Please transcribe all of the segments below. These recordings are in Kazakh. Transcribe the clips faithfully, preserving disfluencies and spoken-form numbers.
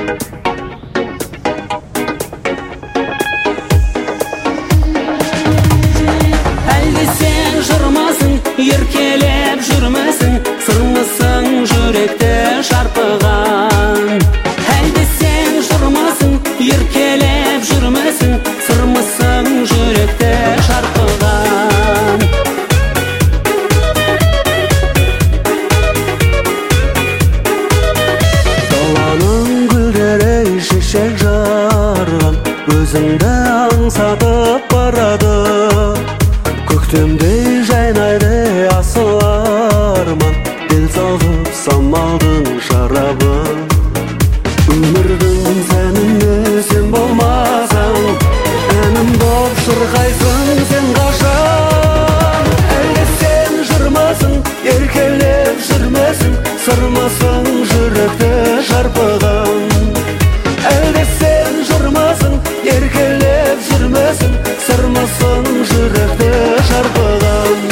Әлде сен жырмасың, еркелеп жүрмесің, сырмысың жүректі шарпыған. Әлде сен жырмасың, еркелеп жүрмесің, сырмысың жүректі шарпыған. Даланың гүлдері шешек жарған, өзіңді аңсатып барады. Көктемдей жайнайды асыл арман, бел соғып самалдың шарабы. Өмірдің сәніне сен болмасаң, әнім боп шырқайсың сен қашан. Әлде сен жырмасың, еркелеп жүрмесің, сырмасың жүректі шарпыған. Әлде сен жырмасың, еркелеп жүрмесің, сырмасың жүректі шарпыған.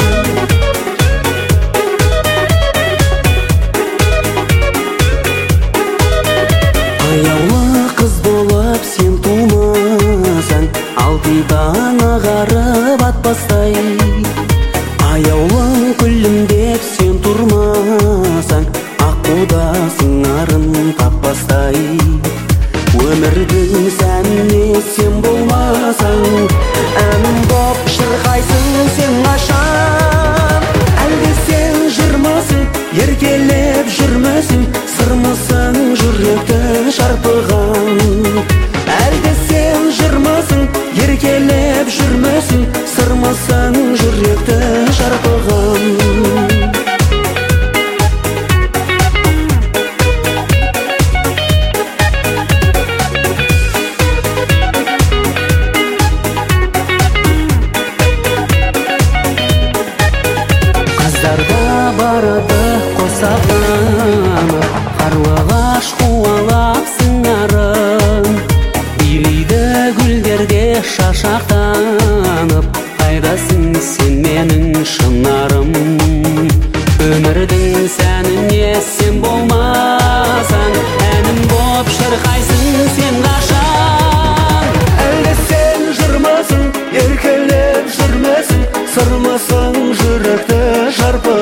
Аяулы қыз болып сен тумасаң, алтындан ағарып атпастай. Аяулы күлімдеп сен тұрмасаң, аққуда сыңарын таппастай. Өмірдің сәніне сен болмасаң, әнім боп шырқайсың сен қашан. Әлде сен жырмасың, еркелеп жүрмесің, сырмысың жүректі шарпыған. Әлде сен жырмасың, еркелеп жүрмесің, сырмысың жүректі шарпыған. Қыздарда барады қосағаны, қарлығаш қуалап сыңарын. Билейді гүлдерде шашақтанып, қайдасың сен менің шынарым. Өмірдің сәніне сен болмасаң, әнім боп шырқайсың сен қашан. Әлде сен жырмасың, еркелеп жүрмесің, сырмасың жүректі шарпы.